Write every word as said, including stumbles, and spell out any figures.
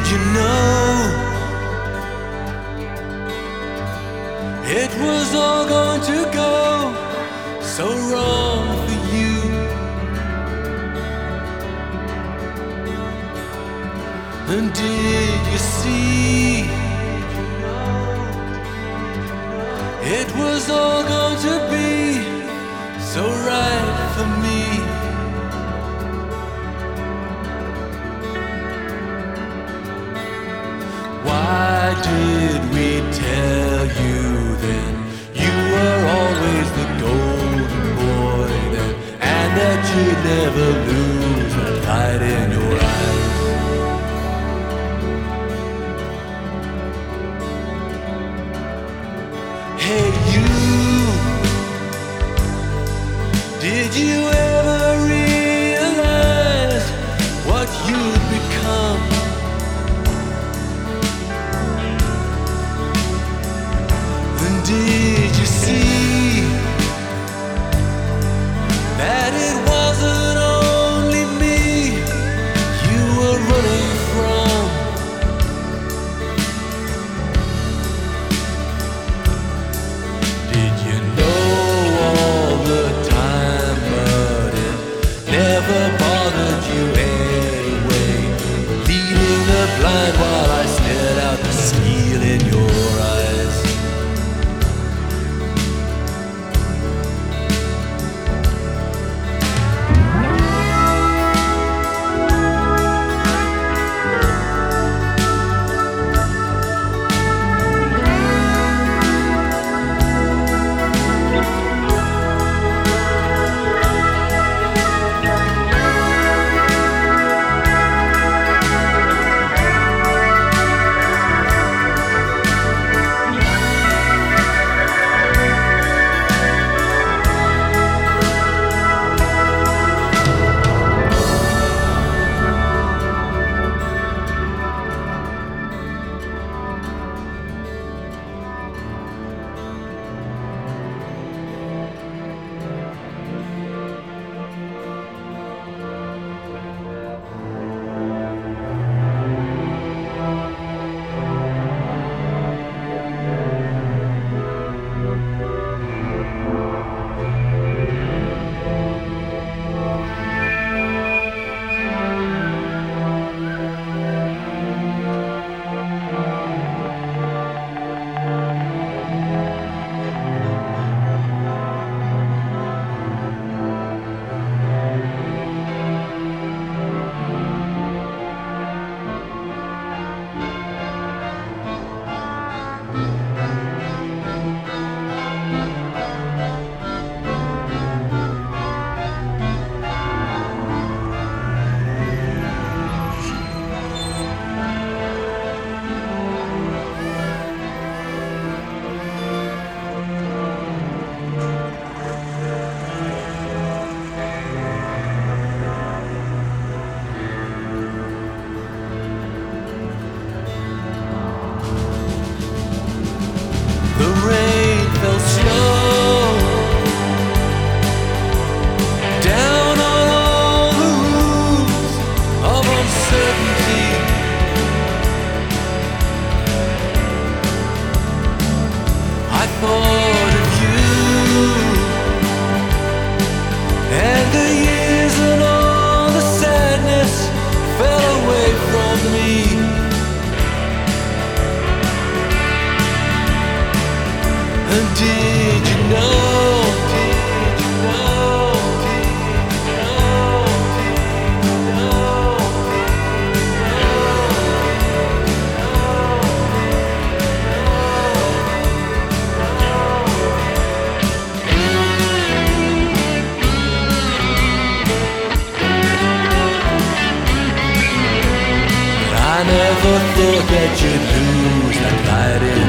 you know it was all going to go so wrong for you? And did you see it was all going to be so right for me? Why did we tell you then you were always the golden boy then, and that you'd never lose that light in your eyes? Hey you, did you ever realize what you'd become? And did you see that it wasn't only me you were running from? Did you know all the time, but it never bothered you anyway, leading the blind while I stared out the steel in your eyes? The rain fell slow down on all the roofs of uncertainty. I thought of you and the years and all the sadness fell away from me. And did you know, did you know, did you know, did you know, I never thought that you'd lose that light in